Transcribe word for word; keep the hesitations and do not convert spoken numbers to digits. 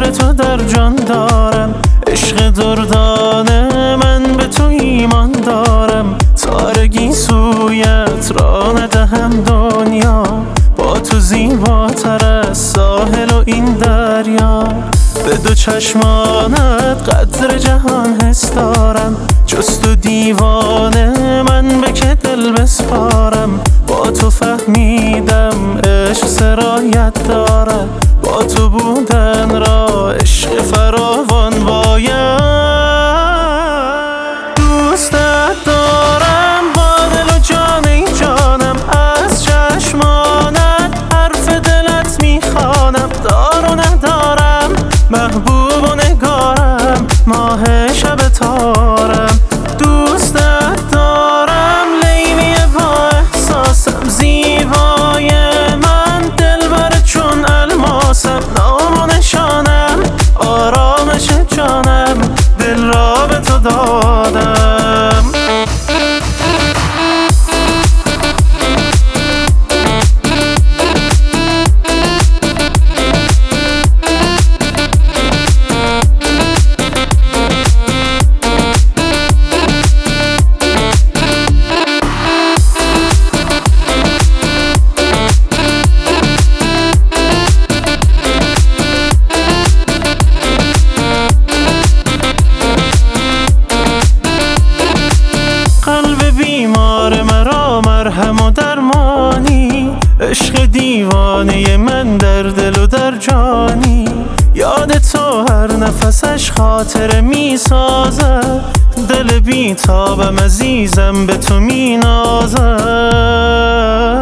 به تو در جان دارم، عشق دردانه من به تو ایمان دارم. تارگی سویت را ندهم دنیا، با تو زیباتر از ساحل و این دریا. به دو چشمانت قدر جهان حس دارم، جز تو دیوانه من به که دل بسپارم. با تو فهمیدم عشق سرایت دارد، با تو بودن را عشق فراوان باید. دوستت دارم با دل و جان ای جانم، از چشمانت حرف دلت میخوانم. دار و ندارم محبوب و نگارم، ماه شب تارم. دوستت دارم لیلی با احساسم، زیبای من دلبر چون الماسم. نام و نشانم آرامش جانم، دل را به تو دادم. بیمار مرا مرهم و درمانی، عشق دیوانه من در دل و در جانی. یاد تو هر نفسش خاطره می سازد، دل بی تابم عزیزم به تو می نازد.